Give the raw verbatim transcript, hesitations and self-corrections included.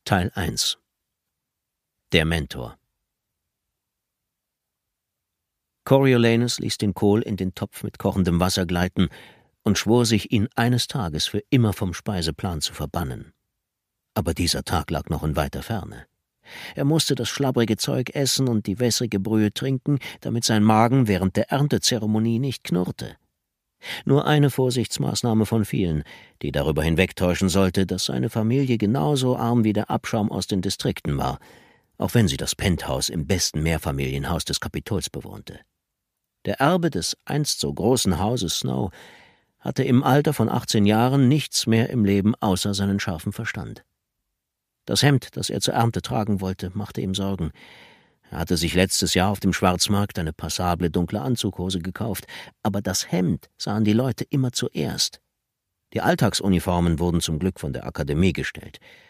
Teil eins. Der Mentor. Coriolanus ließ den Kohl in den Topf mit kochendem Wasser gleiten und schwor sich, ihn eines Tages für immer vom Speiseplan zu verbannen. Aber dieser Tag lag noch in weiter Ferne. Er musste das schlabbrige Zeug essen und die wässrige Brühe trinken, damit sein Magen während der Erntezeremonie nicht knurrte. Nur eine Vorsichtsmaßnahme von vielen, die darüber hinwegtäuschen sollte, dass seine Familie genauso arm wie der Abschaum aus den Distrikten war, auch wenn sie das Penthouse im besten Mehrfamilienhaus des Kapitols bewohnte. Der Erbe des einst so großen Hauses Snow hatte im Alter von achtzehn Jahren nichts mehr im Leben außer seinen scharfen Verstand. Das Hemd, das er zur Ernte tragen wollte, machte ihm Sorgen. Er hatte sich letztes Jahr auf dem Schwarzmarkt eine passable dunkle Anzughose gekauft, aber das Hemd sahen die Leute immer zuerst. Die Alltagsuniformen wurden zum Glück von der Akademie gestellt.